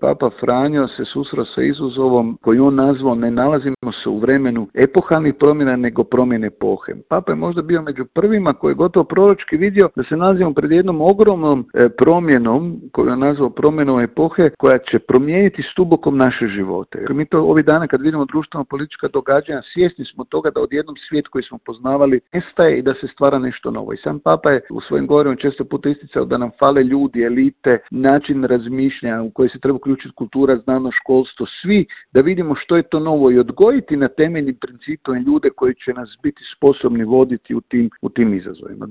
Papa Franjo se susreo sa izazovom koji on nazvao ne nalazimo se u vremenu epohalnih promjena nego promjene epohe. Papa je možda bio među prvima koji je gotovo proročki vidio da se nalazimo pred jednom ogromnom promjenom koju je nazvao promjenom epohe koja će promijeniti stubokom naše živote. Mi to ovih dana kad vidimo društveno-politička događanja svjesni smo toga da odjednom svijet koji smo poznavali nestaje i da se stvara nešto novo. I sam Papa je u svojim govorima često puta isticao da nam fale ljudi, elite, način razmišljanja u koji se treba uključiti kultura, znanost, školstvo, svi da vidimo što je to novo i odgojiti na temeljnim principima ljude koji će nas biti sposobni voditi u tim izazovima.